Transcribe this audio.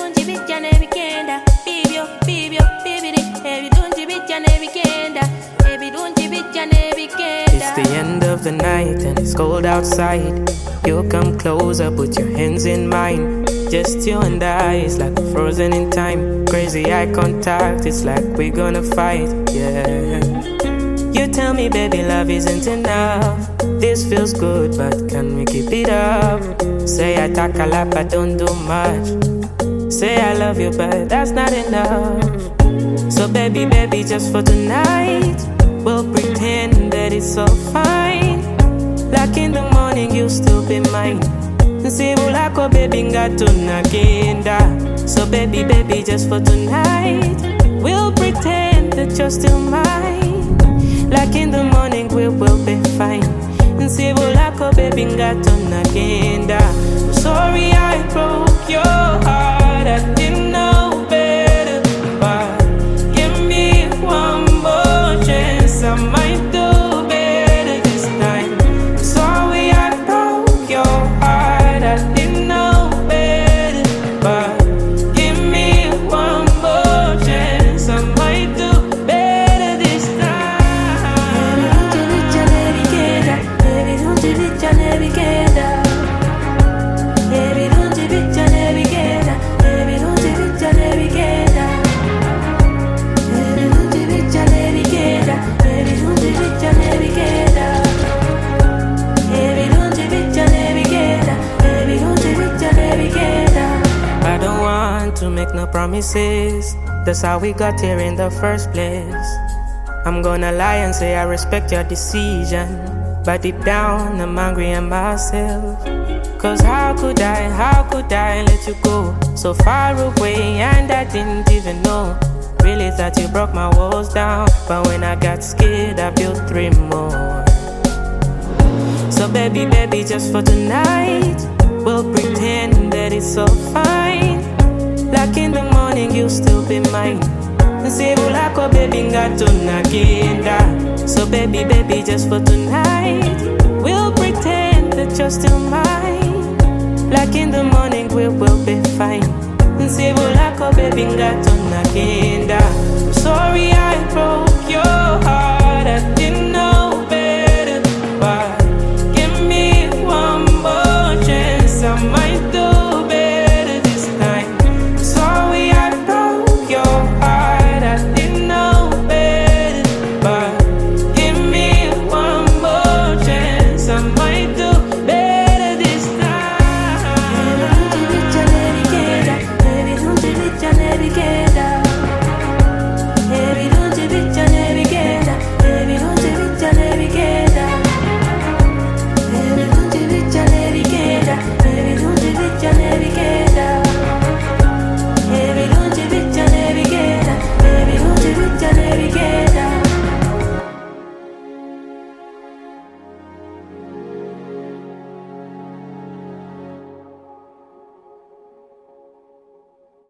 lungi bijja ne bigenda. Bibyo, bibyo, bibiri. Ebirungi bijja ne bigenda. Ebirungi bijja ne bigenda. It's the end of the night and it's cold outside. You come closer, put your hands in mine. Just you and I, it's like we're frozen in time. Crazy eye contact, it's like we're gonna fight, yeah. You tell me, baby, love isn't enough. This feels good, but can we keep it up? Say I talk a lot, but don't do much. Say I love you, but that's not enough. So baby, baby, just for tonight, we'll pretend that it's all fine. Like in the morning, you'll still be mine. Nsibulako baby ngatunagenda. So baby, baby, just for tonight, we'll pretend that you're still mine. Like in the morning, we will be fine. Nsibulako baby ngatunagenda. I'm sorry I broke your heart, I didn't know better. But give me one more chance, I might do better this time. I'm sorry I broke your heart, I didn't know better. But give me one more chance, I might do better this time. Ebirungi bijja ne bigenda. Ebirungi bijja ne bigenda. Ebirungi bijja ne bigenda. Ebirungi bijja ne bigenda. Ebirungi bijja ne bigenda. Ebirungi bijja ne bigenda. Ebirungi bijja ne bigenda. I don't want to make no promises. That's how we got here in the first place. I'm gonna lie and say I respect your decision, but deep down I'm angry at myself. Cause how could I let you go so far away and I didn't even know. Really thought you broke my walls down, but when I got scared I built 3 more. So baby, baby, just for tonight, we'll pretend that it's all fine. Like in the morning, you'll still be mine. Nsibulako baby ngatunagenda. So baby, baby, just for tonight, we'll pretend that you're still mine. Like in the morning, we will be fine. Nsibulako baby ngatunagenda.